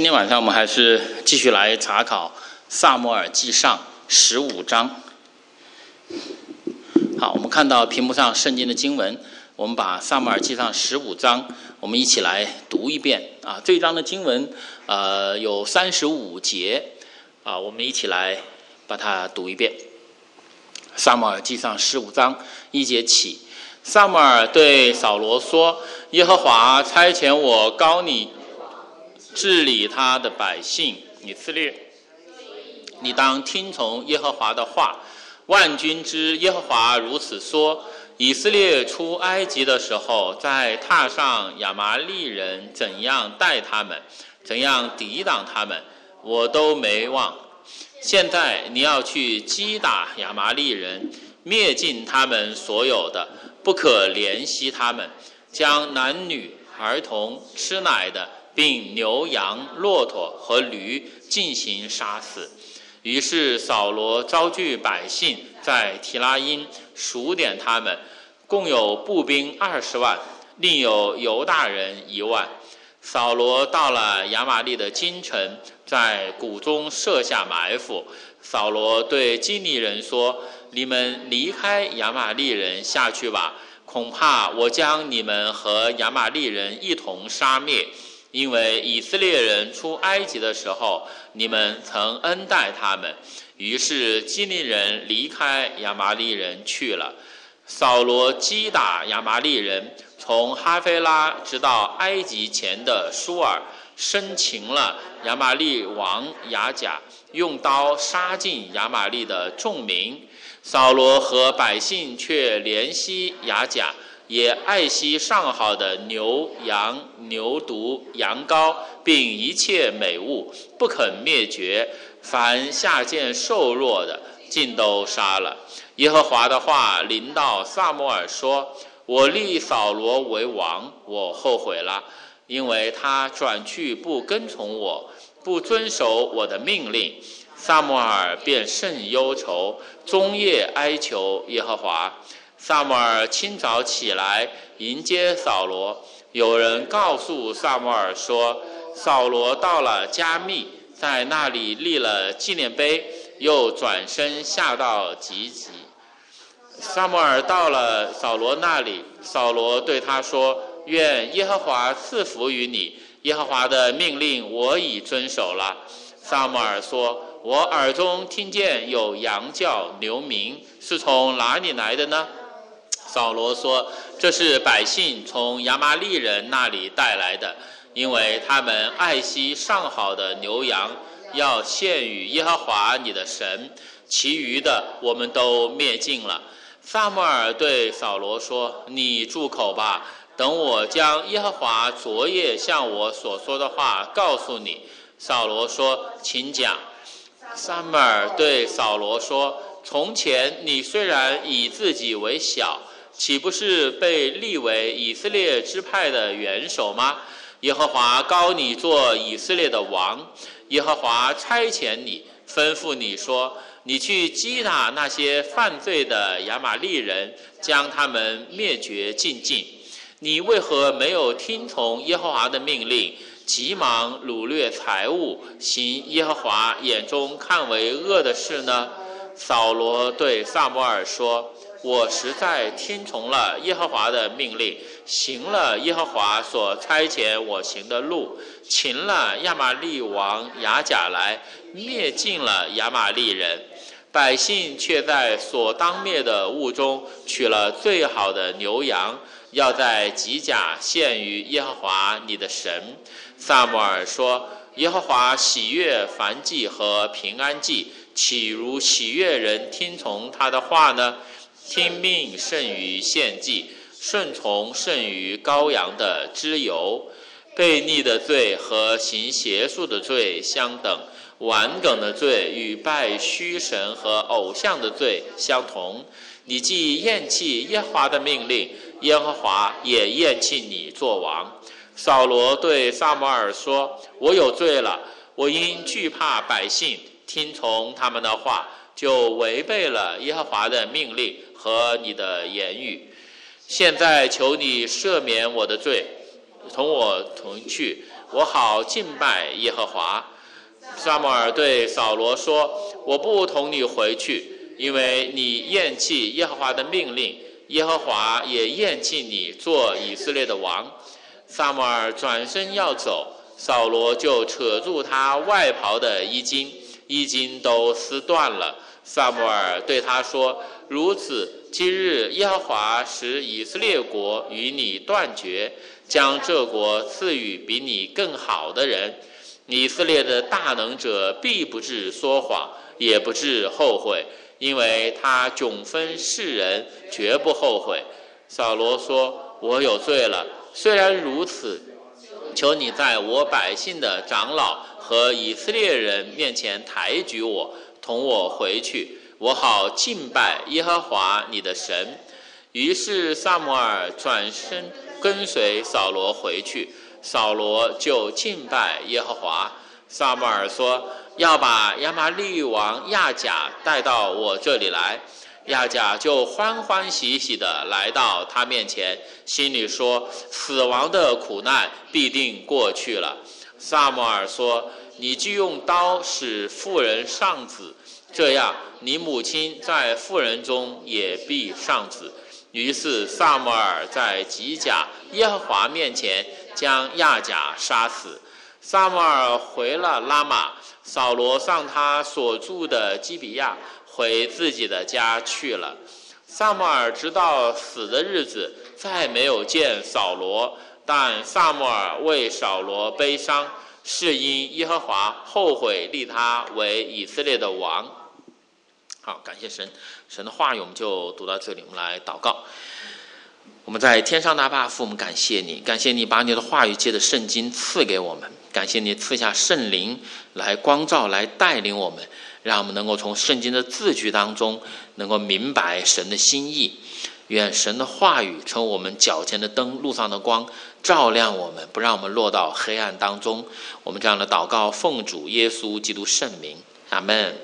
今天晚上我们还是继续来查考撒母耳记上15章。好，我们看到屏幕上圣经的经文，我们把撒母耳记上15章我们一起来读一遍啊。这一章的经文有35节啊，我们一起来把它读一遍。撒母耳记上15章1节起，撒母耳对扫罗说：耶和华差遣我膏你治理他的百姓以色列，你当听从耶和华的话。万军之耶和华如此说：以色列出埃及的时候，在踏上亚玛力人怎样待他们，怎样抵挡他们，我都没忘。现在你要去击打亚玛力人，灭尽他们所有的，不可怜惜他们，将男女儿童吃奶的并牛羊骆驼和驴进行杀死。于是扫罗招聚百姓，在提拉因数点他们，共有步兵20万，另有犹大人1万。扫罗到了亚玛力的京城，在谷中设下埋伏。扫罗对基尼人说：你们离开亚玛力人下去吧，恐怕我将你们和亚玛力人一同杀灭。因为以色列人出埃及的时候，你们曾恩待他们。于是基尼人离开亚玛力人去了。扫罗击打亚玛力人，从哈菲拉直到埃及前的舒尔，生擒了亚玛力王亚甲，用刀杀尽亚玛力的众民。扫罗和百姓却怜惜亚甲，也爱惜上好的牛羊牛犊羊羔，并一切美物，不肯灭绝。凡下贱瘦弱的，尽都杀了。耶和华的话临到撒母耳说：我立扫罗为王，我后悔了，因为他转去不跟从我，不遵守我的命令。撒母耳便甚忧愁，终夜哀求耶和华。撒母耳清早起来迎接扫罗。有人告诉撒母耳说，扫罗到了加密，在那里立了纪念碑，又转身下到吉吉。撒母耳到了扫罗那里，扫罗对他说：愿耶和华赐福于你，耶和华的命令我已遵守了。撒母耳说：我耳中听见有羊叫牛鸣，是从哪里来的呢？扫罗说：这是百姓从亚玛力人那里带来的，因为他们爱惜上好的牛羊，要献与耶和华你的神，其余的我们都灭尽了。撒母耳对扫罗说：你住口吧，等我将耶和华昨夜向我所说的话告诉你。扫罗说：请讲。撒母耳对扫罗说：从前你虽然以自己为小，岂不是被立为以色列支派的元首吗？耶和华膏你做以色列的王，耶和华差遣你，吩咐你说：你去击打那些犯罪的亚玛力人，将他们灭绝尽尽。你为何没有听从耶和华的命令，急忙掳掠财物，行耶和华眼中看为恶的事呢？扫罗对撒母耳说：我实在听从了耶和华的命令，行了耶和华所差遣我行的路，擒了亚玛力王亚甲来，灭尽了亚玛力人。百姓却在所当灭的物中取了最好的牛羊，要在吉甲献于耶和华你的神。撒母耳说：耶和华喜悦燔祭和平安祭，岂如喜悦人听从他的话呢？听命胜于献祭，顺从胜于羔羊的脂油。悖逆的罪和行邪术的罪相等，顽梗的罪与拜虚神和偶像的罪相同。你既厌弃耶和华的命令，耶和华也厌弃你做王。扫罗对撒母耳说：我有罪了，我因惧怕百姓，听从他们的话，就违背了耶和华的命令和你的言语。现在求你赦免我的罪，同我同去， 我好敬拜耶和华。撒母耳对扫罗说：我不同你回去，因为你厌弃耶和华的命令，耶和华也厌弃你做以色列的王。撒母耳转身要走，扫罗就扯住他外袍的衣襟，衣襟都撕断了。撒母耳对他说：如此，今日耶和华使以色列国与你断绝，将这国赐予比你更好的人。以色列的大能者必不致说谎，也不致后悔，因为他迥分世人，绝不后悔。扫罗说：我有罪了，虽然如此，求你在我百姓的长老和以色列人面前抬举我，同我回去，我好敬拜耶和华你的神。于是撒母耳转身跟随扫罗回去，扫罗就敬拜耶和华。撒母耳说：要把亚玛利王亚甲带到我这里来。亚甲就欢欢喜喜地来到他面前，心里说：死亡的苦难必定过去了。撒母耳说：你既用刀使妇人丧子，这样你母亲在妇人中也必丧子。于是撒母耳在吉甲耶和华面前将亚甲杀死。撒母耳回了拉玛，扫罗上他所住的基比亚，回自己的家去了。撒母耳直到死的日子再没有见扫罗，但撒母耳为扫罗悲伤，是因耶和华后悔立他为以色列的王。好，感谢神，神的话语我们就读到这里，我们来祷告。我们在天上大爸父，我们感谢你，感谢你把你的话语借着圣经赐给我们，感谢你赐下圣灵来光照，来带领我们，让我们能够从圣经的字句当中能够明白神的心意。愿神的话语成为我们脚前的灯，路上的光，照亮我们，不让我们落到黑暗当中。我们这样的祷告奉主耶稣基督圣名，阿们。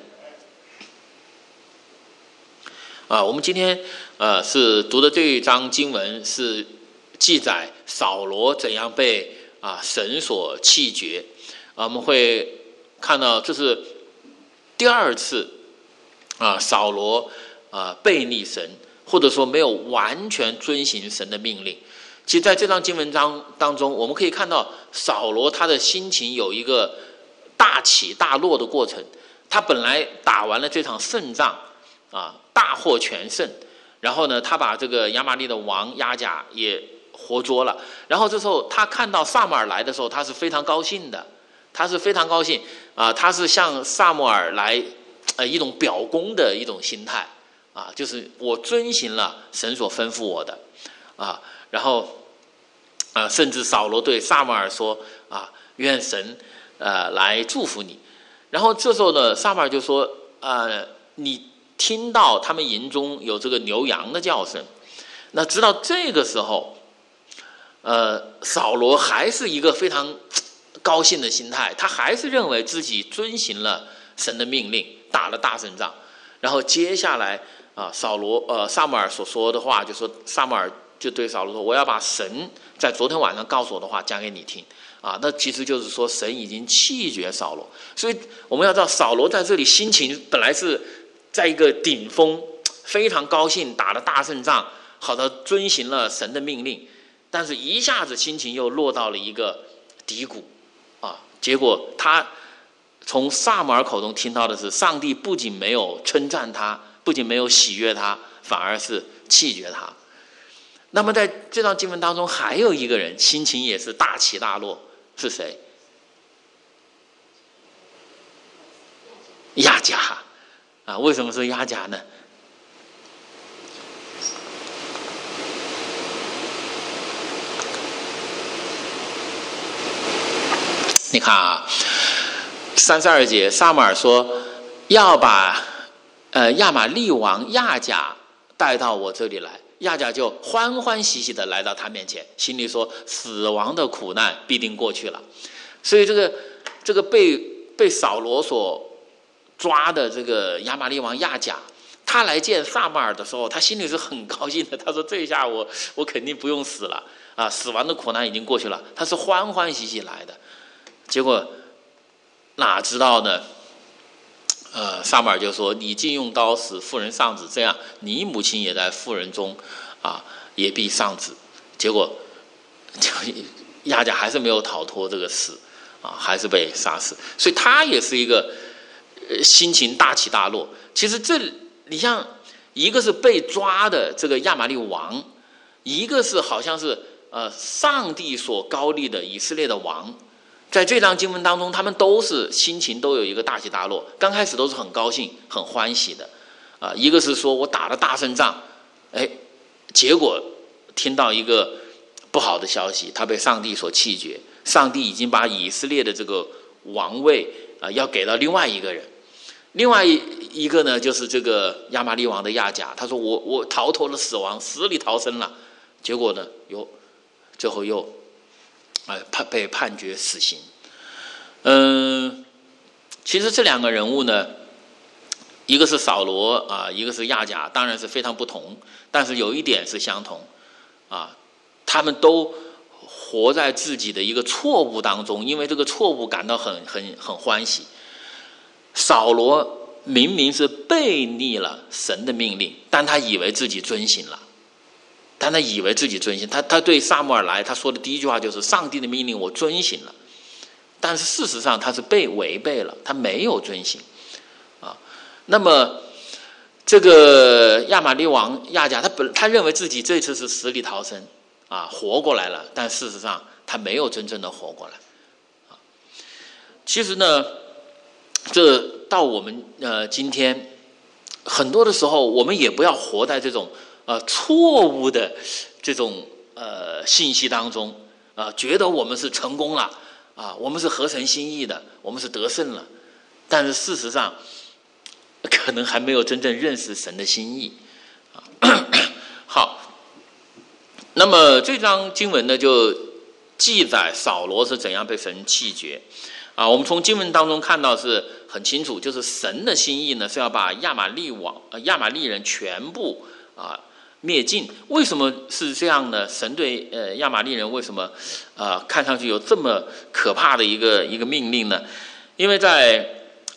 我们今天是读的这一章经文是记载扫罗怎样被神所弃绝。我们会看到这是第二次扫罗背逆神，或者说没有完全遵行神的命令。其实在这章经文当中，我们可以看到扫罗他的心情有一个大起大落的过程。他本来打完了这场胜仗大获全胜，然后呢，他把这个亚玛利的王亚甲也活捉了。然后这时候他看到撒母耳来的时候，他是非常高兴的，他是非常高兴他是向撒母耳来一种表功的一种心态就是我遵行了神所吩咐我的然后甚至扫罗对撒母耳说愿神来祝福你。然后这时候呢，撒母耳就说你听到他们营中有这个牛羊的叫声。那直到这个时候扫罗还是一个非常高兴的心态，他还是认为自己遵行了神的命令，打了大胜仗。然后接下来撒母耳所说的话，就说撒母耳就对扫罗说：我要把神在昨天晚上告诉我的话讲给你听那其实就是说神已经弃绝扫罗。所以我们要知道扫罗在这里心情本来是在一个顶峰，非常高兴，打了大胜仗，好的遵行了神的命令，但是一下子心情又落到了一个低谷结果他从撒母耳口中听到的是，上帝不仅没有称赞他，不仅没有喜悦他，反而是弃绝他。那么在这段经文当中还有一个人心情也是大起大落，是谁？亚甲为什么是亚甲呢？你看32节，撒母耳说要把亚玛利王亚甲带到我这里来。亚甲就欢欢喜喜的来到他面前，心里说死亡的苦难必定过去了。所以这个被扫罗所抓的这个亚玛利王亚甲， 他来见撒母耳的时候，他心里是很高兴的。他说：“这一下我肯定不用死了啊，死亡的苦难已经过去了。”他是欢欢喜喜来的。结果哪知道呢？撒母耳就说：“你竟用刀使妇人丧子，这样你母亲也在妇人中啊，也必丧子。”结果亚甲还是没有逃脱这个死啊，还是被杀死。所以他也是一个心情大起大落。其实你像一个是被抓的这个亚玛力王，一个是好像是上帝所高立的以色列的王，在这章经文当中，他们都是心情都有一个大起大落。刚开始都是很高兴、很欢喜的一个是说我打了大胜仗，结果听到一个不好的消息，他被上帝所弃绝，上帝已经把以色列的这个王位要给到另外一个人。另外一个呢，就是这个亚玛力王的亚甲，他说我逃脱了死亡，死里逃生了，结果呢最后又被判决死刑。其实这两个人物呢，一个是扫罗一个是亚甲，当然是非常不同，但是有一点是相同他们都活在自己的一个错误当中，因为这个错误感到很欢喜。扫罗明明是背逆了神的命令，但他以为自己遵行了，他对撒母耳来，他说的第一句话就是上帝的命令我遵行了，但是事实上他是违背了，他没有遵行那么这个亚玛力王亚甲，他认为自己这次是死里逃生活过来了，但事实上他没有真正的活过来其实呢，这到我们今天很多的时候，我们也不要活在这种错误的这种信息当中觉得我们是成功了我们是合神心意的，我们是得胜了，但是事实上可能还没有真正认识神的心意好，那么这章经文呢，就记载扫罗是怎样被神弃绝我们从经文当中看到是很清楚，就是神的心意呢是要把亚玛力人全部灭尽。为什么是这样呢？神对亚玛力人为什么看上去有这么可怕的一个命令呢？因为在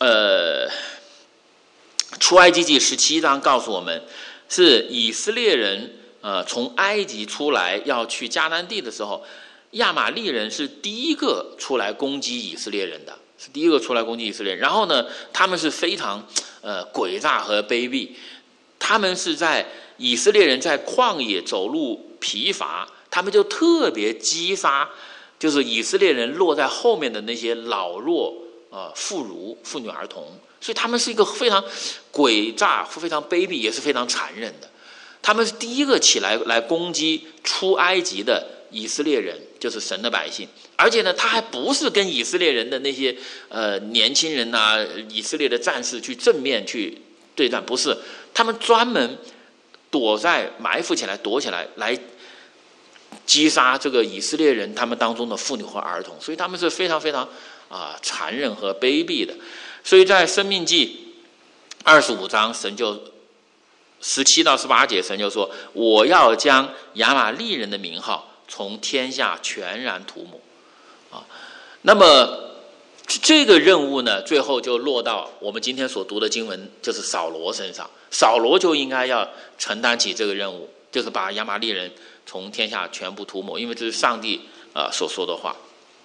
出埃及记17章告诉我们，是以色列人从埃及出来要去迦南地的时候，亚玛力人是第一个出来攻击以色列人的，然后呢，他们是非常诡诈和卑鄙，他们是在以色列人在旷野走路疲乏，他们就特别击杀，就是以色列人落在后面的那些老弱妇孺、妇女儿童，所以他们是一个非常诡诈、非常卑鄙，也是非常残忍的。他们是第一个起来攻击出埃及的以色列人，就是神的百姓。而且呢，他还不是跟以色列人的那些年轻人以色列的战士去正面去对战，不是，他们专门埋伏起来，躲起来，来击杀这个以色列人他们当中的妇女和儿童，所以他们是非常非常残忍和卑鄙的。所以在申命记25章，神就17到18节，神就说：“我要将亚玛力人的名号从天下全然涂抹。”那么这个任务呢，最后就落到我们今天所读的经文，就是扫罗身上。扫罗就应该要承担起这个任务，就是把亚玛力人从天下全部涂抹，因为这是上帝所说的话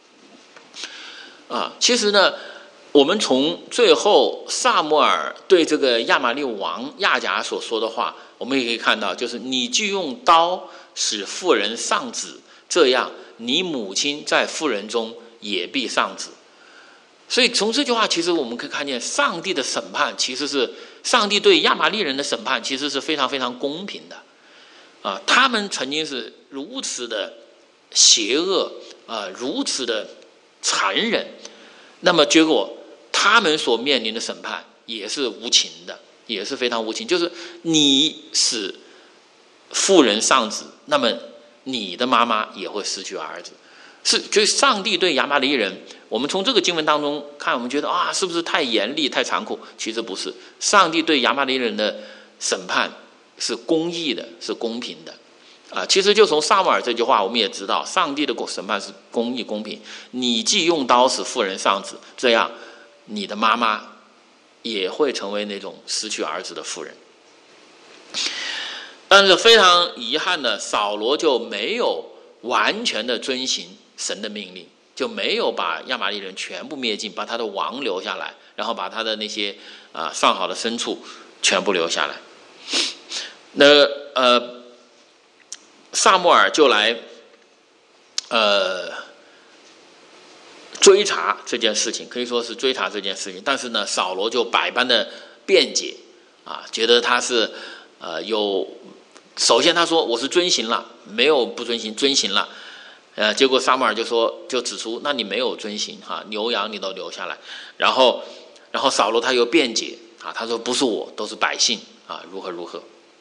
其实呢，我们从最后撒母耳对这个亚玛力王亚甲所说的话，我们也可以看到，就是你既用刀使妇人丧子，这样你母亲在妇人中也必丧子。所以从这句话，其实我们可以看见上帝的审判，其实是上帝对亚玛力人的审判，其实是非常非常公平的他们曾经是如此的邪恶如此的残忍，那么结果他们所面临的审判也是无情的，也是非常无情，就是你使妇人丧子，那么你的妈妈也会失去儿子。就是上帝对亚玛力人，我们从这个经文当中看，我们觉得是不是太严厉太残酷？其实不是，上帝对亚玛力人的审判是公义的，是公平的。其实就从撒母耳这句话，我们也知道，上帝的审判是公义公平。你既用刀使妇人丧子，这样你的妈妈也会成为那种失去儿子的妇人。但是非常遗憾的，扫罗就没有完全的遵行神的命令，就没有把亚玛力人全部灭尽，把他的王留下来，然后把他的那些上好的牲畜全部留下来。那撒母耳就来追查这件事情，可以说是追查这件事情。但是呢，扫罗就百般的辩解觉得他是首先他说我是遵行了，没有不遵行，遵行了。结果撒母耳就指出，那你没有遵行牛羊你都留下来。然后扫罗他又辩解他说不是我，都是百姓如何如何。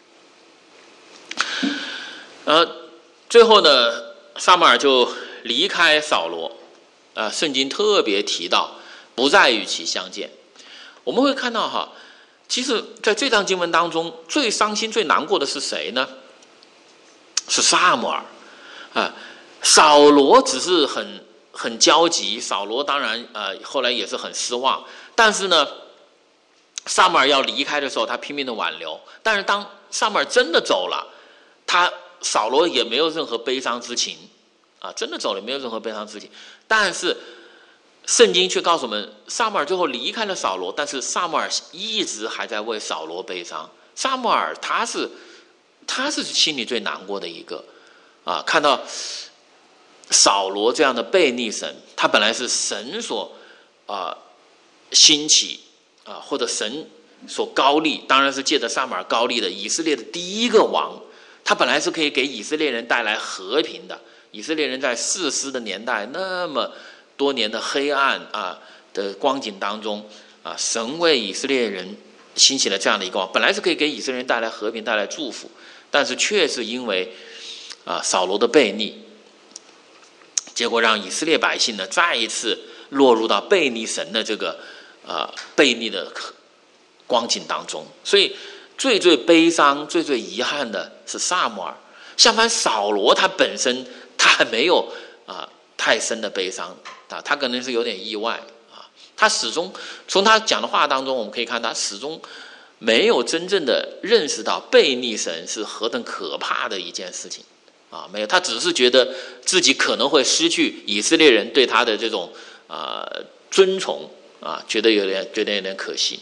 最后呢，撒母耳就离开扫罗。圣经特别提到不再与其相见。我们会看到其实在这章经文当中，最伤心最难过的是谁呢？是撒母耳扫罗只是很焦急，扫罗当然后来也是很失望。但是呢，撒母耳要离开的时候，他拼命的挽留。但是当撒母耳真的走了，扫罗也没有任何悲伤之情真的走了，没有任何悲伤之情。但是圣经却告诉我们，撒母耳最后离开了扫罗，但是撒母耳一直还在为扫罗悲伤。撒母耳他是心里最难过的一个看到扫罗这样的悖逆神，他本来是神所兴起或者神所高立，当然是借着撒母耳高立的以色列的第一个王。他本来是可以给以色列人带来和平的。以色列人在士师的年代那么多年的黑暗的光景当中神为以色列人兴起了这样的一个王，本来是可以给以色列人带来和平带来祝福，但是却是因为扫罗的悖逆，结果让以色列百姓呢再一次落入到悖逆神的这个悖逆的光景当中。所以最悲伤最遗憾的是撒母耳。相反，扫罗他本身他还没有太深的悲伤他可能是有点意外他始终从他讲的话当中，我们可以看他始终没有真正的认识到悖逆神是何等可怕的一件事情没有，他只是觉得自己可能会失去以色列人对他的这种尊崇觉得有点可惜。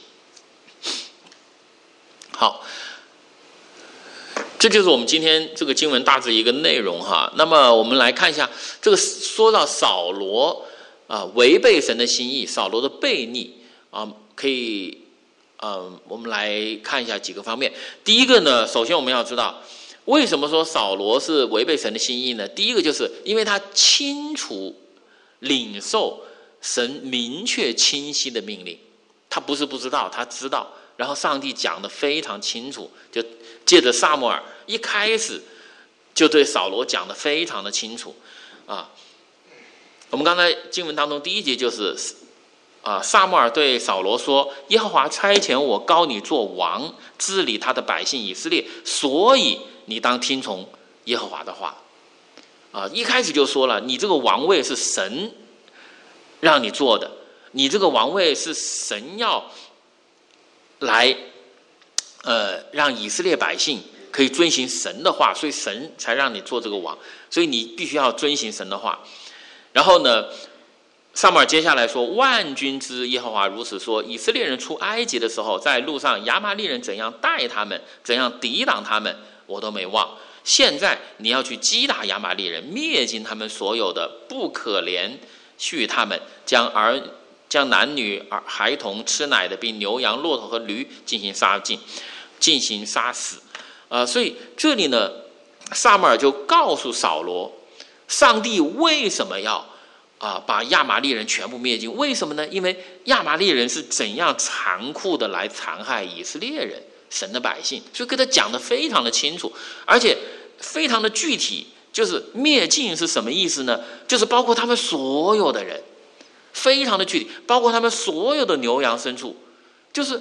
好，这就是我们今天这个经文大致一个内容那么我们来看一下这个说到扫罗违背神的心意，扫罗的悖逆可以我们来看一下几个方面。第一个呢，首先我们要知道为什么说扫罗是违背神的心意呢？第一个就是因为他清楚领受神明确清晰的命令，他不是不知道，他知道，然后上帝讲得非常清楚，就借着撒母耳一开始就对扫罗讲得非常的清楚我们刚才经文当中第一节就是撒母耳对扫罗说，耶和华差遣我膏你做王，治理他的百姓以色列，所以你当听从耶和华的话一开始就说了，你这个王位是神让你做的，你这个王位是神要来让以色列百姓可以遵行神的话，所以神才让你做这个王，所以你必须要遵行神的话。然后呢，撒母耳接下来说，万军之耶和华如此说，以色列人出埃及的时候，在路上亚玛力人怎样待他们，怎样抵挡他们，我都没忘。现在你要去击打亚玛力人，灭尽他们所有的，不可怜恤他们，将男女孩童吃奶的，并牛羊骆驼和驴进行杀死所以这里呢，撒母耳就告诉扫罗，上帝为什么要把亚玛力人全部灭尽？为什么呢？因为亚玛力人是怎样残酷的来残害以色列人，神的百姓，所以给他讲得非常的清楚，而且非常的具体。就是灭尽是什么意思呢？就是包括他们所有的人，非常的具体，包括他们所有的牛羊牲畜。就是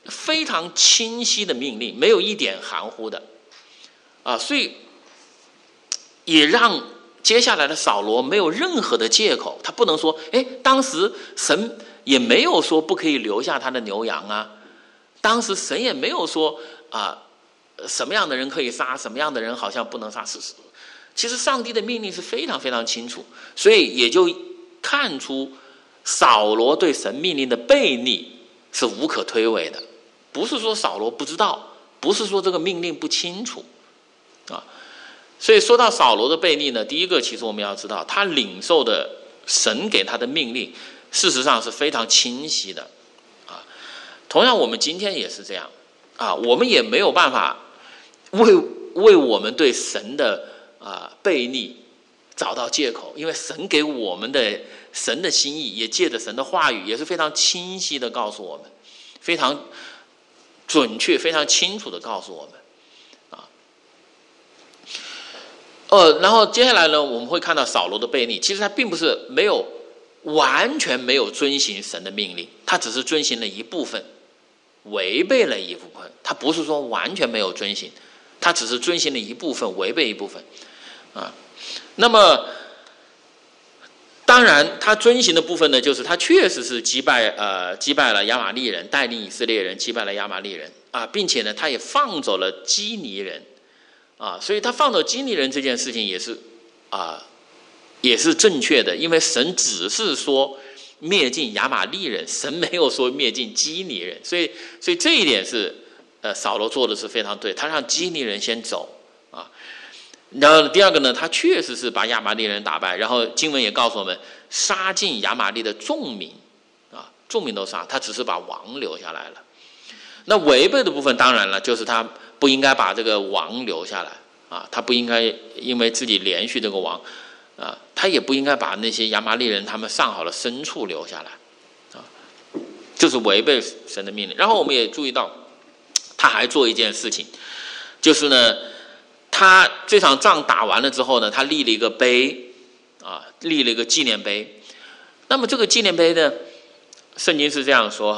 非常清晰的命令，没有一点含糊的所以也让接下来的扫罗没有任何的借口，他不能说当时神也没有说不可以留下他的牛羊啊，当时神也没有说什么样的人可以杀，什么样的人好像不能杀。其实上帝的命令是非常非常清楚，所以也就看出扫罗对神命令的悖逆是无可推诿的，不是说扫罗不知道，不是说这个命令不清楚所以说到扫罗的悖逆呢，第一个其实我们要知道，他领受的神给他的命令事实上是非常清晰的同样我们今天也是这样我们也没有办法为我们对神的悖逆找到借口，因为神给我们的神的心意也借着神的话语也是非常清晰的告诉我们，非常准确非常清楚的告诉我们然后接下来呢，我们会看到扫罗的悖逆，其实他并不是完全没有遵行神的命令，他只是遵行了一部分，违背了一部分，他不是说完全没有遵行，他只是遵行了一部分，违背一部分那么当然他遵行的部分呢，就是他确实是击败了亚玛利人，带领以色列人击败了亚玛利人并且呢他也放走了基尼人所以他放走基尼人这件事情也是正确的，因为神只是说灭尽亚玛利人，神没有说灭尽基尼人，所以这一点是扫罗做的是非常对，他让基尼人先走然后第二个呢，他确实是把亚玛利人打败，然后经文也告诉我们杀尽亚玛利的众民众民都杀，他只是把王留下来了。那违背的部分当然了，就是他不应该把这个王留下来他不应该因为自己连续这个王他也不应该把那些亚玛利人他们上好的牲畜留下来这是违背神的命令。然后我们也注意到他还做一件事情，就是呢他这场仗打完了之后呢，他立了一个碑立了一个纪念碑。那么这个纪念碑呢，圣经是这样说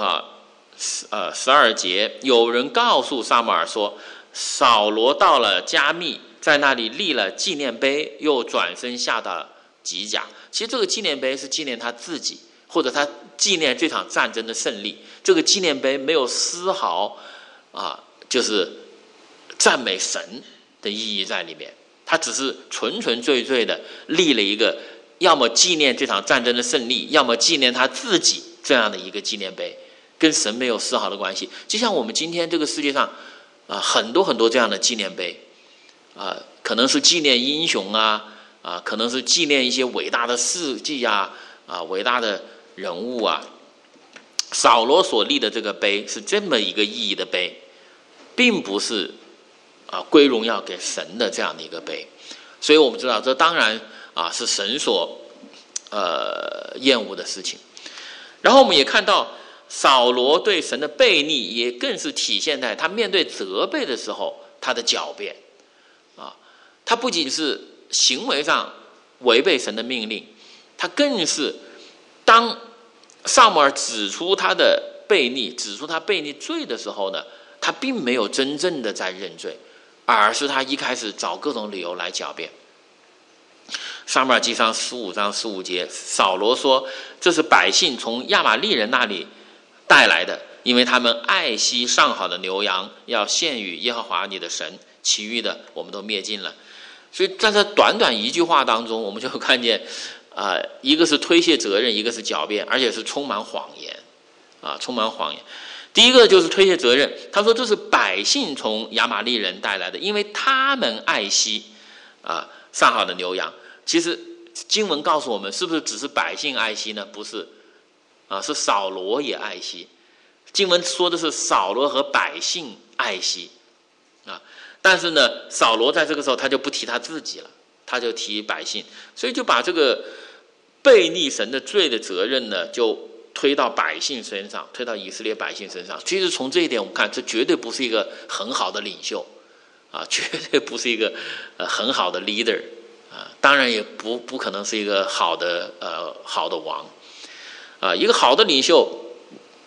12节，有人告诉撒母耳说，扫罗到了加密，在那里立了纪念碑，又转身下到吉甲。其实这个纪念碑是纪念他自己，或者他纪念这场战争的胜利。这个纪念碑没有丝毫就是赞美神的意义在里面，他只是纯纯粹粹的立了一个要么纪念这场战争的胜利，要么纪念他自己这样的一个纪念碑，跟神没有丝毫的关系。就像我们今天这个世界上很多很多这样的纪念碑可能是纪念英雄可能是纪念一些伟大的事迹伟大的人物扫罗所立的这个碑是这么一个意义的碑，并不是归荣耀给神的这样的一个碑。所以我们知道这当然是神所厌恶的事情。然后我们也看到扫罗对神的悖逆也更是体现在他面对责备的时候他的狡辩他不仅是行为上违背神的命令，他更是当撒母耳指出他的悖逆，指出他悖逆罪的时候呢，他并没有真正的在认罪，而是他一开始找各种理由来狡辩。撒母耳记上15章15节，扫罗说，这是百姓从亚玛利人那里带来的，因为他们爱惜上好的牛羊，要献与耶和华你的神，其余的我们都灭尽了。所以在这短短一句话当中，我们就看见一个是推卸责任，一个是狡辩，而且是充满谎言充满谎言。第一个就是推卸责任，他说这是百姓从亚玛利人带来的，因为他们爱惜上好的牛羊。其实经文告诉我们，是不是只是百姓爱惜呢？不是是扫罗也爱惜。经文说的是扫罗和百姓爱惜但是呢扫罗在这个时候他就不提他自己了，他就提百姓，所以就把这个悖逆神的罪的责任呢就推到百姓身上，推到以色列百姓身上。其实从这一点我们看，这绝对不是一个很好的领袖绝对不是一个很好的 leader当然也不可能是一个好的王一个好的领袖，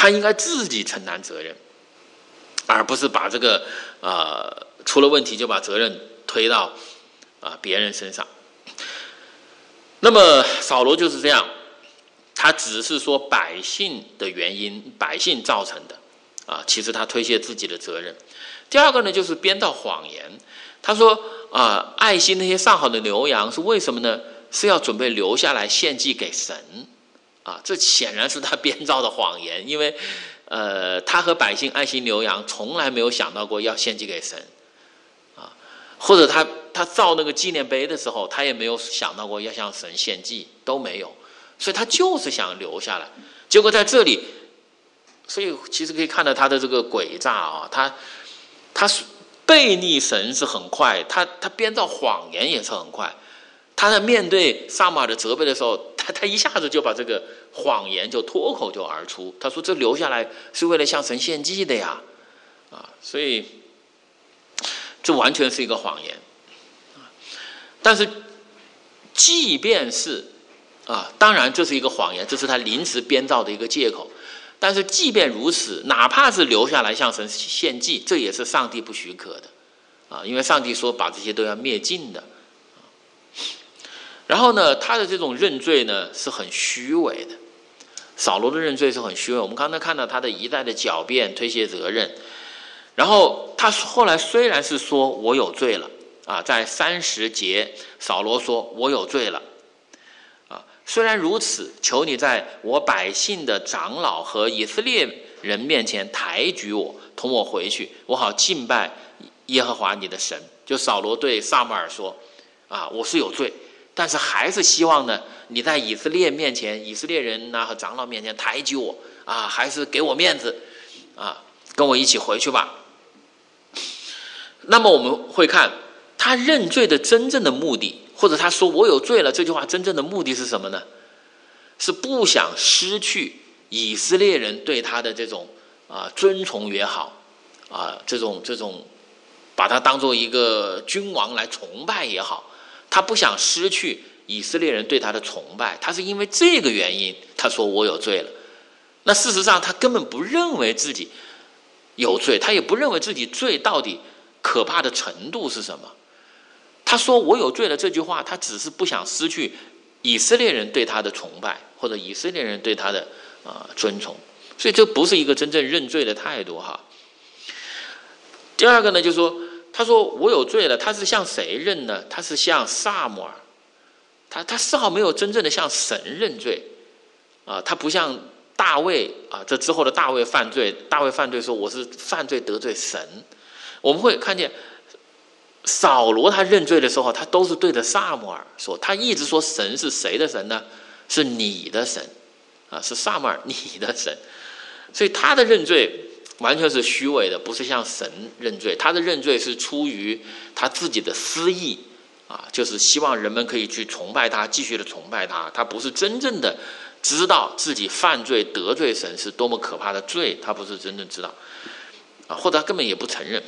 他应该自己承担责任，而不是把这个出了问题就把责任推到别人身上。那么扫罗就是这样，他只是说百姓的原因，百姓造成的其实他推卸自己的责任。第二个呢，就是编造谎言。他说爱惜那些上好的牛羊是为什么呢？是要准备留下来献祭给神这显然是他编造的谎言，因为他和百姓爱惜牛羊，从来没有想到过要献祭给神或者他造那个纪念碑的时候，他也没有想到过要向神献祭，都没有，所以他就是想留下来。结果在这里，所以其实可以看到他的这个诡诈他背逆神是很快，他编造谎言也是很快。他在面对撒母耳的责备的时候，他一下子就把这个谎言就脱口就而出。他说：“这留下来是为了向神献祭的呀，所以这完全是一个谎言。”但是，即便是当然这是一个谎言，这是他临时编造的一个借口。但是即便如此，哪怕是留下来向神献祭，这也是上帝不许可的因为上帝说把这些都要灭尽的。然后呢，他的这种认罪呢是很虚伪的。扫罗的认罪是很虚伪。我们刚才看到他的一再的狡辩、推卸责任。然后他后来虽然是说我有罪了在30节，扫罗说我有罪了虽然如此，求你在我百姓的长老和以色列人面前抬举我，同我回去，我好敬拜耶和华你的神。就扫罗对撒母耳说我是有罪，但是还是希望呢你在以色列面前，以色列人和长老面前抬举我还是给我面子跟我一起回去吧。那么我们会看他认罪的真正的目的，或者他说我有罪了这句话真正的目的是什么呢？是不想失去以色列人对他的这种尊崇也好这种把他当做一个君王来崇拜也好，他不想失去以色列人对他的崇拜，他是因为这个原因他说我有罪了。那事实上他根本不认为自己有罪，他也不认为自己罪到底可怕的程度是什么。他说我有罪了这句话，他只是不想失去以色列人对他的崇拜，或者以色列人对他的尊崇，所以这不是一个真正认罪的态度第二个呢，就是说他说我有罪了，他是向谁认呢？他是向撒母耳，他丝毫没有真正的向神认罪他不像大卫这之后的大卫犯罪，大卫犯罪说我是犯罪得罪神。我们会看见扫罗他认罪的时候，他都是对着撒母耳说，他一直说神是谁的神呢？是你的神是撒母耳你的神。所以他的认罪完全是虚伪的，不是向神认罪。他的认罪是出于他自己的私意就是希望人们可以去崇拜他，继续的崇拜他。他不是真正的知道自己犯罪得罪神是多么可怕的罪，他不是真正知道或者他根本也不承认。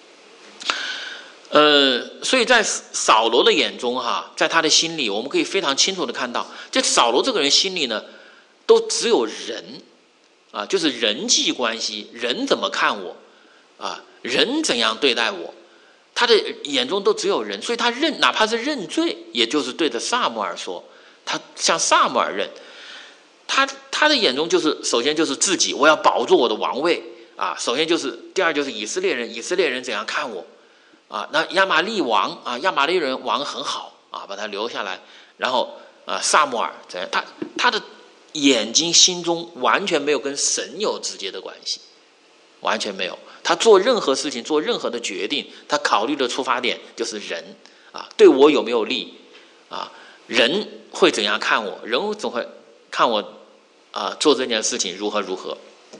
所以在扫罗的眼中在他的心里，我们可以非常清楚的看到，这扫罗这个人心里呢，都只有人就是人际关系，人怎么看我人怎样对待我，他的眼中都只有人。所以他哪怕是认罪，也就是对着撒母耳说，他向撒母耳认。他的眼中就是首先就是自己，我要保住我的王位首先就是第二就是以色列人，以色列人怎样看我那亚玛力王亚玛力人王很好把他留下来。然后撒母耳怎样，他的眼睛心中完全没有跟神有直接的关系，完全没有。他做任何事情，做任何的决定，他考虑的出发点就是人对我有没有利人会怎样看我，人总会看我做这件事情如何如何。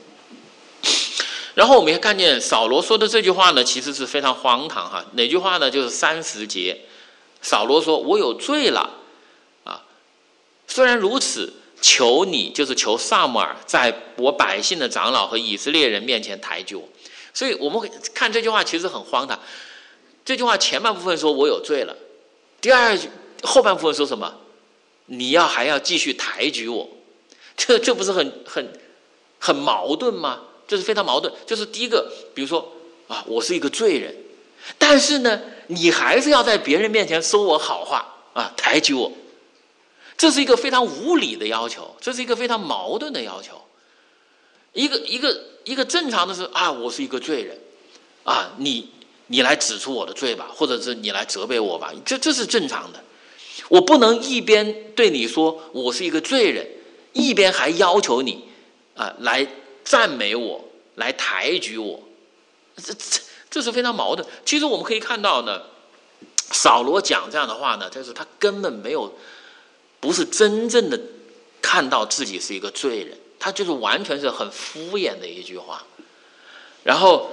然后我们也看见扫罗说的这句话呢，其实是非常荒唐哪句话呢？就是30节，扫罗说我有罪了虽然如此，求你，就是求撒母耳在我百姓的长老和以色列人面前抬举我。所以我们看这句话其实很荒唐。这句话前半部分说我有罪了，后半部分说什么？你还要继续抬举我。这不是很矛盾吗？这是非常矛盾。就是第一个，比如说啊，我是一个罪人，但是呢，你还是要在别人面前说我好话啊，抬举我，这是一个非常无理的要求，这是一个非常矛盾的要求。一个正常的是啊，我是一个罪人啊，你来指出我的罪吧，或者是你来责备我吧，这是正常的。我不能一边对你说我是一个罪人，一边还要求你来赞美我，来抬举我，这是非常矛盾。其实我们可以看到呢，扫罗讲这样的话呢，就是他根本不是真正的看到自己是一个罪人，他就是完全是很敷衍的一句话。然后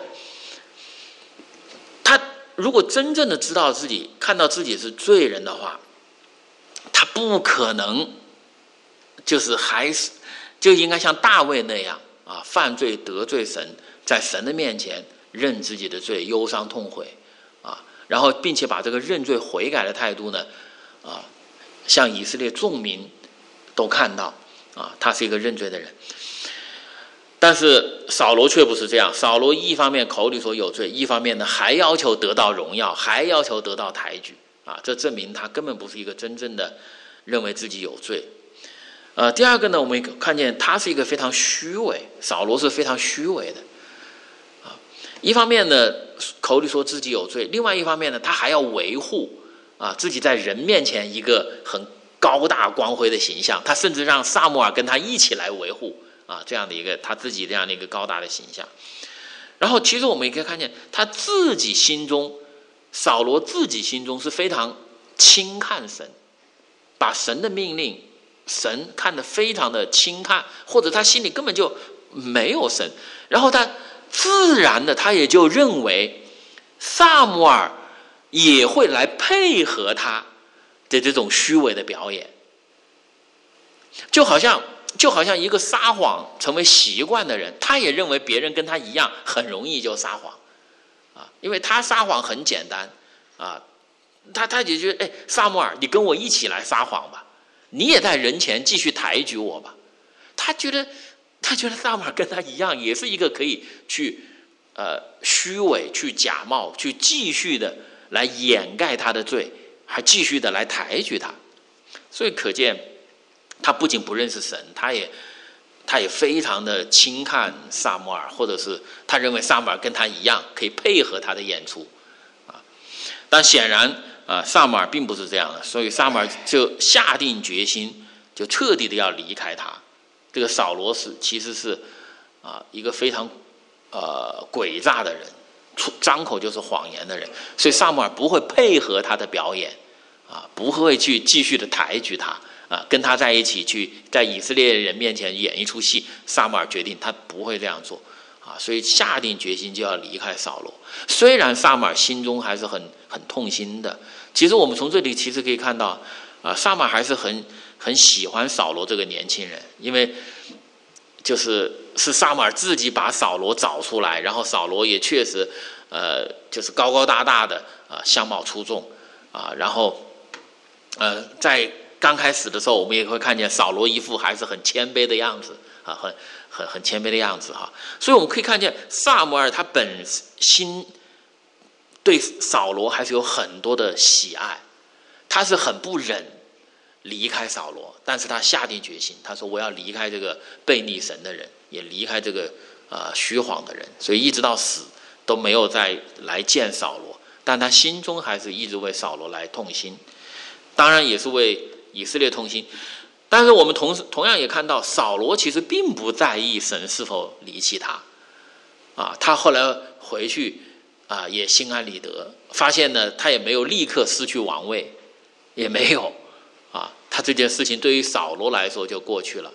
他如果真正的知道自己看到自己是罪人的话，他不可能就是还是就应该像大卫那样啊，犯罪得罪神，在神的面前认自己的罪，忧伤痛悔啊，然后并且把这个认罪悔改的态度呢向以色列众民都看到啊，他是一个认罪的人。但是扫罗却不是这样，扫罗一方面口里说有罪，一方面呢还要求得到荣耀，还要求得到抬举啊，这证明他根本不是一个真正的认为自己有罪。第二个呢，我们看见他是一个非常虚伪，扫罗是非常虚伪的啊。一方面呢口里说自己有罪，另外一方面呢他还要维护啊自己在人面前一个很高大光辉的形象，他甚至让撒母耳跟他一起来维护啊这样的一个他自己这样的一个高大的形象。然后其实我们也可以看见他自己心中，扫罗自己心中是非常轻看神，把神的命令神看得非常的轻看，或者他心里根本就没有神，然后他自然的他也就认为撒母耳也会来配合他的这种虚伪的表演，就好像一个撒谎成为习惯的人，他也认为别人跟他一样很容易就撒谎啊，因为他撒谎很简单啊，他也觉得撒母耳你跟我一起来撒谎吧，你也在人前继续抬举我吧。他觉得撒母耳跟他一样，也是一个可以去虚伪去假冒去继续的来掩盖他的罪，还继续的来抬举他。所以可见他不仅不认识神，他也非常的轻看撒母耳，或者是他认为撒母耳跟他一样可以配合他的演出啊。但显然撒母耳并不是这样的，所以撒母耳就下定决心，就彻底的要离开他。这个扫罗其实是一个非常诡诈的人，张口就是谎言的人，所以撒母耳不会配合他的表演不会去继续的抬举他跟他在一起去在以色列人面前演一出戏。撒母耳决定他不会这样做所以下定决心就要离开扫罗。虽然撒母耳心中还是很痛心的，其实我们从这里其实可以看到撒母耳还是很喜欢扫罗这个年轻人，因为是撒母耳自己把扫罗找出来，然后扫罗也确实就是高高大大的相貌出众然后在刚开始的时候我们也会看见扫罗一副还是很谦卑的样子很谦卑的样子所以我们可以看见撒母耳他本心对扫罗还是有很多的喜爱，他是很不忍离开扫罗，但是他下定决心，他说我要离开这个悖逆神的人，也离开这个虚谎的人，所以一直到死都没有再来见扫罗，但他心中还是一直为扫罗来痛心，当然也是为以色列痛心。但是我们同样也看到扫罗其实并不在意神是否离弃他他后来回去也心安理得，发现呢他也没有立刻失去王位，也没有他这件事情对于扫罗来说就过去了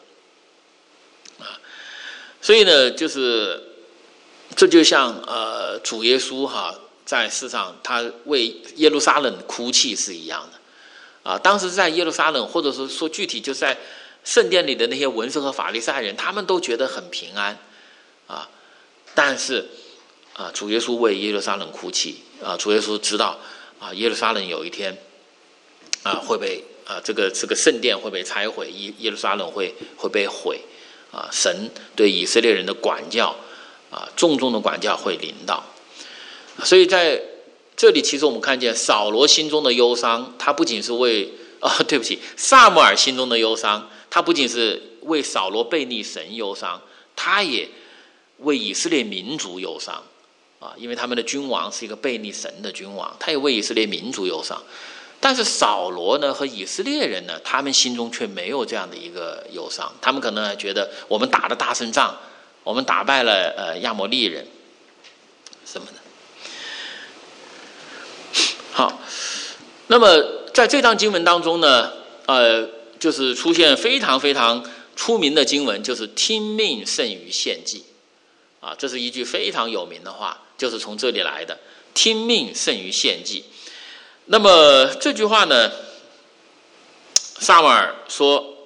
所以呢这就像主耶稣在世上他为耶路撒冷哭泣是一样的当时在耶路撒冷，或者说具体就是在圣殿里的那些文士和法利赛人，他们都觉得很平安但是主耶稣为耶路撒冷哭泣主耶稣知道耶路撒冷有一天会被这个圣殿会被拆毁，耶路撒冷会被毁神对以色列人的管教重重的管教会临到。所以在这里其实我们看见扫罗心中的忧伤，他不仅是撒母耳心中的忧伤，他不仅是为扫罗背逆神忧伤，他也为以色列民族忧伤因为他们的君王是一个背逆神的君王，他也为以色列民族忧伤。但是扫罗呢和以色列人呢，他们心中却没有这样的一个忧伤，他们可能还觉得我们打了大胜仗，我们打败了亚摩利人什么的。好，那么在这章经文当中呢，就是出现非常非常出名的经文，就是听命胜于献祭这是一句非常有名的话，就是从这里来的，听命胜于献祭。那么这句话呢，撒母耳说，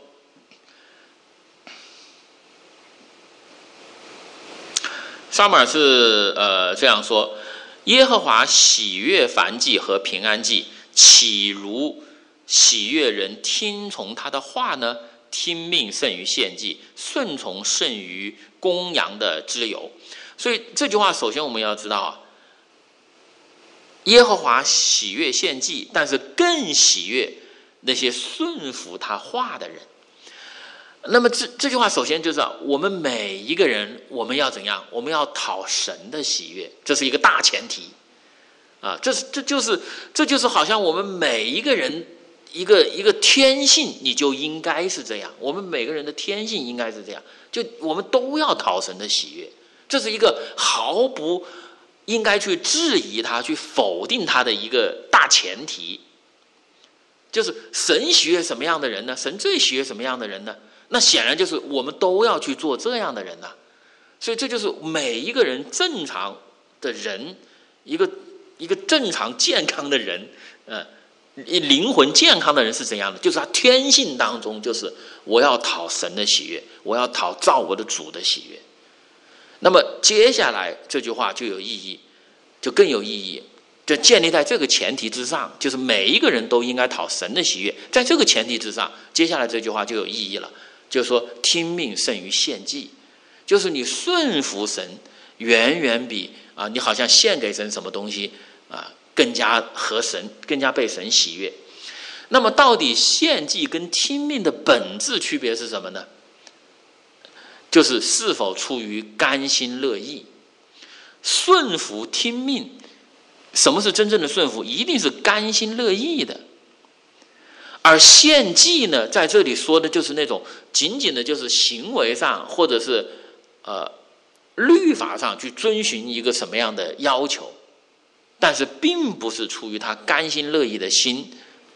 撒母耳是这样说：耶和华喜悦燔祭和平安祭，岂如喜悦人听从他的话呢？听命胜于献祭，顺从胜于公羊的脂油。所以这句话首先我们要知道耶和华喜悦献祭，但是更喜悦那些顺服他话的人。那么这句话首先就是我们每一个人，我们要怎样？我们要讨神的喜悦，这是一个大前提这就是好像我们每一个人一个天性，你就应该是这样。我们每个人的天性应该是这样，就我们都要讨神的喜悦，这是一个毫不应该去质疑他、去否定他的一个大前提。就是神喜悦什么样的人呢？神最喜悦什么样的人呢？那显然就是我们都要去做这样的人所以这就是每一个人正常的人，一个正常健康的人，灵魂健康的人是怎样的？就是他天性当中就是我要讨神的喜悦，我要讨造我的主的喜悦。那么接下来这句话就有意义，就更有意义，就建立在这个前提之上，就是每一个人都应该讨神的喜悦。在这个前提之上，接下来这句话就有意义了，就是说听命胜于献祭，就是你顺服神远远比你好像献给神什么东西更加合神，更加被神喜悦。那么到底献祭跟听命的本质区别是什么呢？就是是否出于甘心乐意。顺服听命，什么是真正的顺服？一定是甘心乐意的。而献祭呢，在这里说的就是那种仅仅的就是行为上或者是律法上去遵循一个什么样的要求，但是并不是出于他甘心乐意的心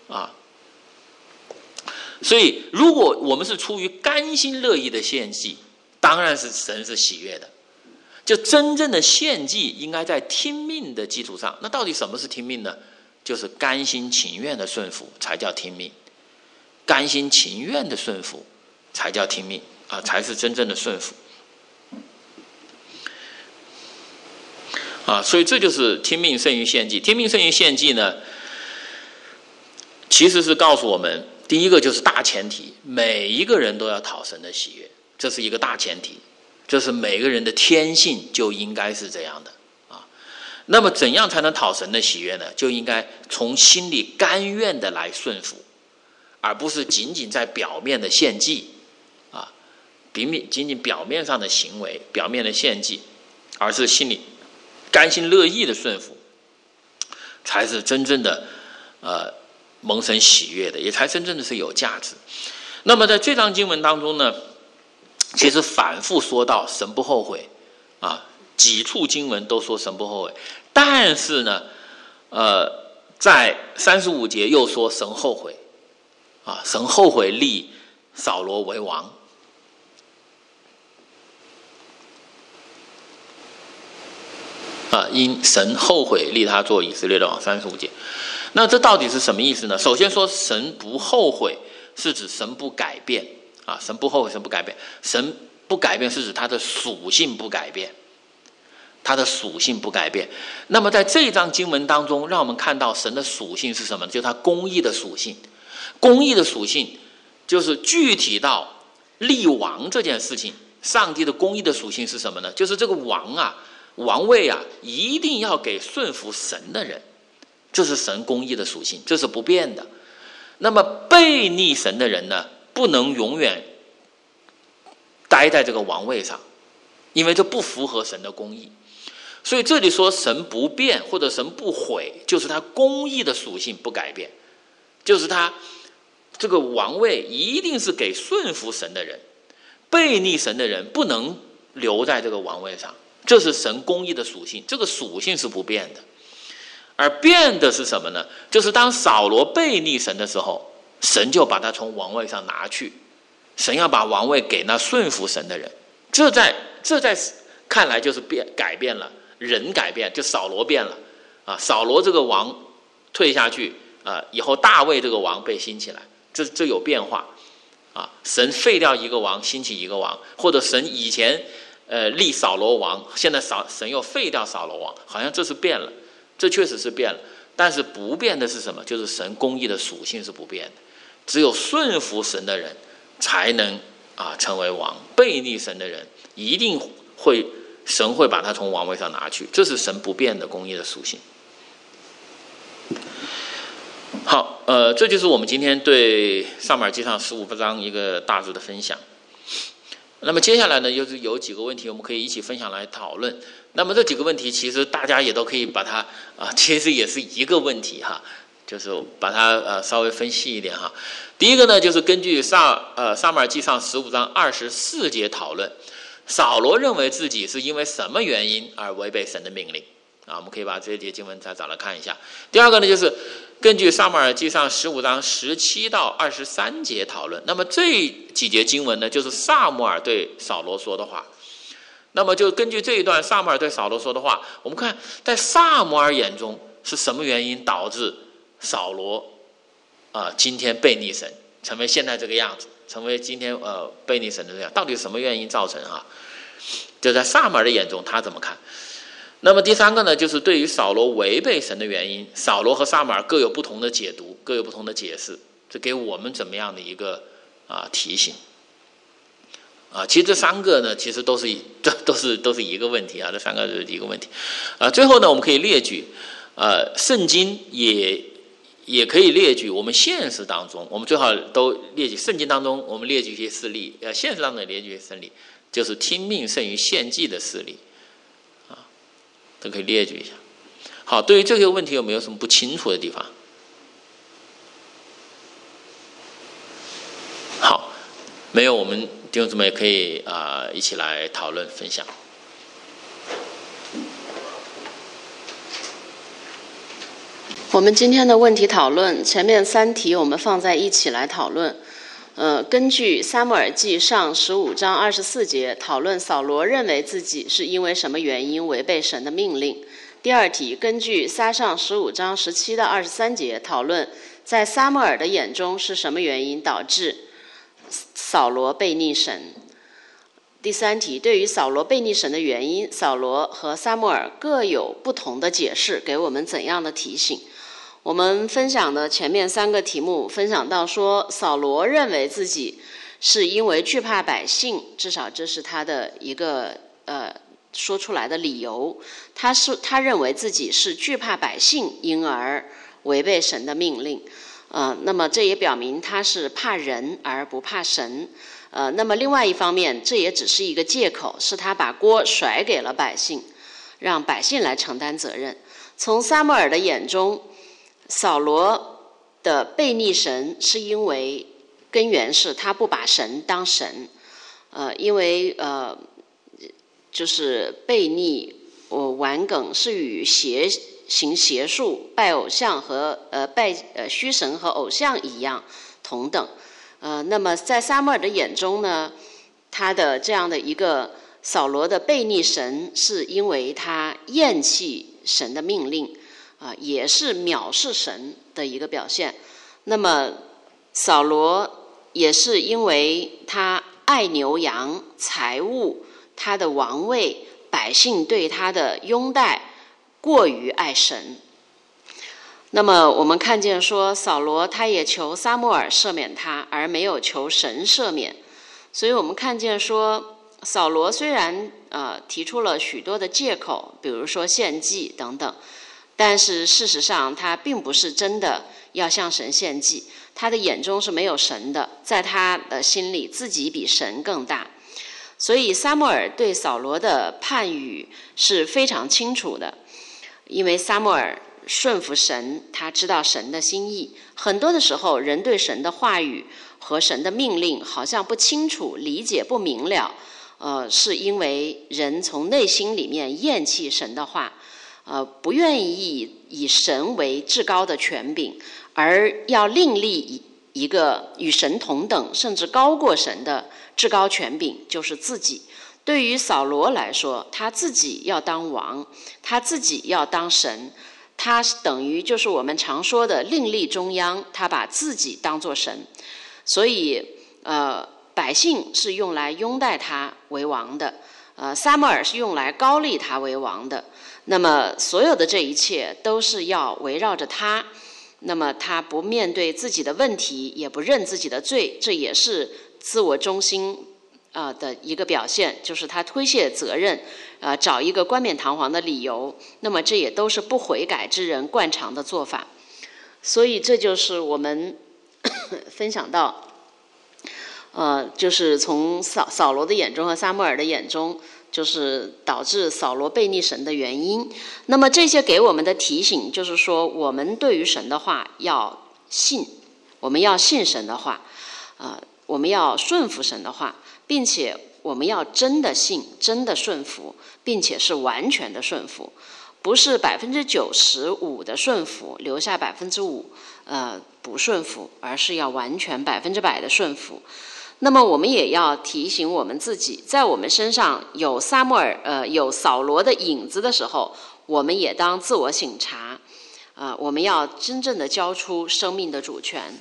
所以如果我们是出于甘心乐意的献祭，当然是神是喜悦的。就真正的献祭应该在听命的基础上。那到底什么是听命呢？就是甘心情愿的顺服才叫听命，甘心情愿的顺服才叫听命才是真正的顺服所以这就是听命胜于献祭。听命胜于献祭呢，其实是告诉我们，第一个就是大前提，每一个人都要讨神的喜悦，这是一个大前提，这是每个人的天性就应该是这样的那么怎样才能讨神的喜悦呢？就应该从心里甘愿的来顺服，而不是仅仅在表面的献祭仅仅表面上的行为，表面的献祭，而是心里甘心乐意的顺服，才是真正的蒙神喜悦的，也才真正的是有价值。那么在这章经文当中呢，其实反复说到神不后悔几处经文都说神不后悔，但是呢在35节又说神后悔神后悔立扫罗为王因神后悔立他做以色列的王，35节。那这到底是什么意思呢？首先说神不后悔是指神不改变神不后悔，神不改变。神不改变是指他的属性不改变，他的属性不改变。那么在这一章经文当中，让我们看到神的属性是什么呢？就是他公义的属性。公义的属性就是具体到立王这件事情，上帝的公义的属性是什么呢？就是这个王啊，王位啊，一定要给顺服神的人，这是神公义的属性，这是不变的。那么背逆神的人呢，不能永远待在这个王位上，因为这不符合神的公义。所以这里说神不变或者神不毁，就是他公义的属性不改变，就是他这个王位一定是给顺服神的人，背逆神的人不能留在这个王位上，这是神公义的属性，这个属性是不变的。而变的是什么呢？就是当扫罗背逆神的时候，神就把他从王位上拿去，神要把王位给那顺服神的人。这在看来就是改变了，人改变，就扫罗变了啊，扫罗这个王退下去啊，以后大卫这个王被兴起来，这有变化啊。神废掉一个王，兴起一个王，或者神以前立扫罗王，现在神又废掉扫罗王，好像这是变了。这确实是变了，但是不变的是什么？就是神公义的属性是不变的。只有顺服神的人才能成为王，背逆神的人一定会神会把他从王位上拿去，这是神不变的公义的属性。好，这就是我们今天对撒母耳记上15章一个大致的分享。那么接下来呢，就是有几个问题我们可以一起分享来讨论。那么这几个问题其实大家也都可以把它其实也是一个问题哈，就是把它稍微分析一点哈。第一个呢，就是根据撒母耳记上15章24节讨论，扫罗认为自己是因为什么原因而违背神的命令啊？我们可以把这节经文再找来看一下。第二个呢，就是根据撒母耳记上15章17到23节讨论。那么这几节经文呢，就是撒母耳对扫罗说的话。那么就根据这一段撒母耳对扫罗说的话，我们看在撒母耳眼中是什么原因导致扫罗今天背逆神，成为现在这个样子，成为今天背逆神的这样，到底什么原因造成就在撒母耳的眼中他怎么看？那么第三个呢，就是对于扫罗违背神的原因，扫罗和撒母耳各有不同的解读，各有不同的解释，这给我们怎么样的一个提醒其实这三个呢，其实都是一个问题这三个是一个问题最后呢，我们可以列举圣经也可以列举我们现实当中，我们最好都列举圣经当中，我们列举一些事例，现实当中也列举一些事例，就是听命胜于献祭的事例都可以列举一下。好，对于这个问题有没有什么不清楚的地方？好，没有，我们弟兄姊妹可以一起来讨论分享。 我们今天的问题讨论，前面3题我们放在一起来讨论。根据撒母耳记上15章24节讨论扫罗认为自己是因为什么原因违背神的命令。第二题，根据撒上15章17到23节讨论在撒母耳的眼中是什么原因导致扫罗背逆神。第三题，对于扫罗背逆神的原因，扫罗和撒母耳各有不同的解释，给我们怎样的提醒？我们分享的前面3个题目分享到说，扫罗认为自己是因为惧怕百姓，至少这是他的一个说出来的理由。他认为自己是惧怕百姓，因而违背神的命令。那么这也表明他是怕人而不怕神。那么另外一方面，这也只是一个借口，是他把锅甩给了百姓，让百姓来承担责任。从撒母耳的眼中，扫罗的背逆神是因为根源是他不把神当神，因为就是背逆顽梗是与行邪术、拜偶像和拜虚神和偶像一样同等。那么在撒母耳的眼中呢，他的这样的一个扫罗的背逆神，是因为他厌弃神的命令。也是藐视神的一个表现。那么扫罗也是因为他爱牛羊、财物、他的王位、百姓对他的拥戴，过于爱神。那么我们看见说，扫罗他也求撒母耳赦免他，而没有求神赦免。 所以我们看见说，扫罗虽然提出了许多的借口，比如说献祭等等，但是事实上他并不是真的要向神献祭，他的眼中是没有神的，在他的心里自己比神更大。所以撒母耳对扫罗的判语是非常清楚的，因为撒母耳顺服神，他知道神的心意。很多的时候，人对神的话语和神的命令好像不清楚、理解不明了，是因为人从内心里面厌弃神的话，不愿意以神为至高的权柄，而要另立一个与神同等甚至高过神的至高权柄，就是自己。对于扫罗来说，他自己要当王，他自己要当神，他等于就是我们常说的另立中央，他把自己当作神。所以百姓是用来拥戴他为王的，撒母耳是用来高立他为王的。那么所有的这一切都是要围绕着他，那么他不面对自己的问题，也不认自己的罪，这也是自我中心的一个表现，就是他推卸责任，找一个冠冕堂皇的理由。那么这也都是不悔改之人惯常的做法。所以这就是我们分享到就是从扫罗的眼中和撒母耳的眼中，就是导致扫罗背逆神的原因。那么这些给我们的提醒就是说，我们对于神的话要信，我们要信神的话，我们要顺服神的话，并且我们要真的信，真的顺服，并且是完全的顺服，不是95%的顺服，留下5%不顺服，而是要完全100%的顺服。那么我们也要提醒我们自己，在我们身上有有扫罗的影子的时候，我们也当自我省察，我们要真正的交出生命的主权。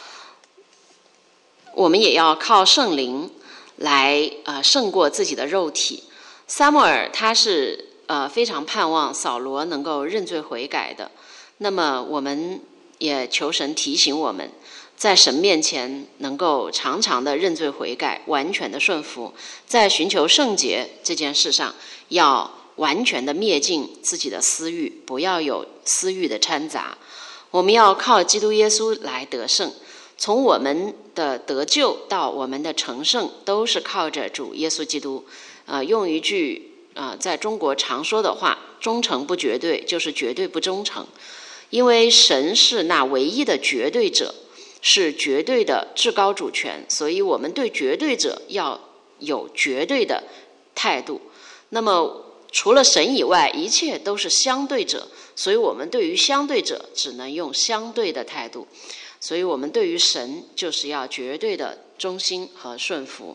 我们也要靠圣灵来胜过自己的肉体。撒母耳他是非常盼望扫罗能够认罪悔改的。那么我们也求神提醒我们，在神面前能够常常的认罪悔改，完全的顺服，在寻求圣洁这件事上要完全的灭尽自己的私欲，不要有私欲的掺杂。我们要靠基督耶稣来得胜，从我们的得救到我们的成圣，都是靠着主耶稣基督。用一句在中国常说的话，忠诚不绝对，就是绝对不忠诚。因为神是那唯一的绝对者，是绝对的至高主权，所以我们对绝对者要有绝对的态度。那么除了神以外，一切都是相对者，所以我们对于相对者只能用相对的态度。所以我们对于神就是要绝对的忠心和顺服。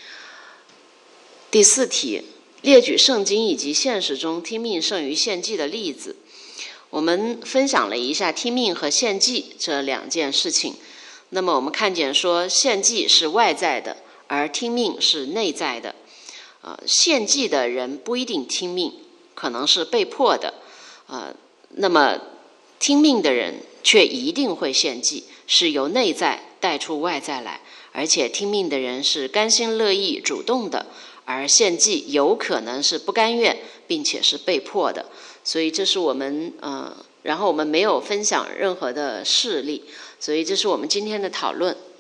第4题，列举圣经以及现实中听命胜于献祭的例子。我们分享了一下听命和献祭这2件事情。那么我们看见说，献祭是外在的，而听命是内在的。献祭的人不一定听命，可能是被迫的。那么听命的人却一定会献祭，是由内在带出外在来，而且听命的人是甘心乐意主动的，而献祭有可能是不甘愿并且是被迫的。所以这是我们然后我们没有分享任何的事例，所以这是我们今天的讨论。